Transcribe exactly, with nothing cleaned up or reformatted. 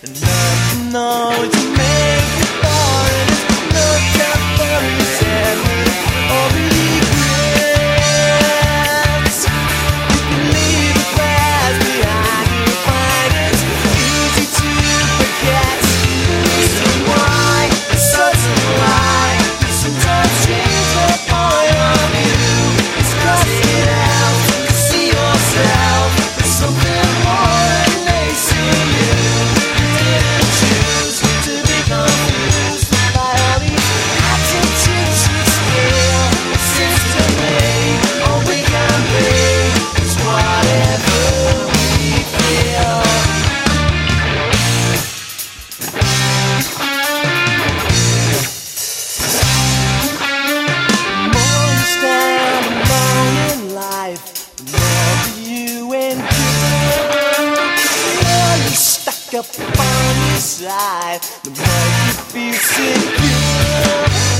Nothing always to make it boring. No time for resentment or regrets. You can leave the past behind you. Find it's easy to forget. Reason why it's such a lie. You sometimes change the point of view. It's cross it out to see yourself. There's something more than they see you. You didn't choose to be confused by all these attitudes you steal. It seems to me all we can be is whatever we feel. More you stand alone in life, the more you endure. The more you stack up on your side, the more you feel secure.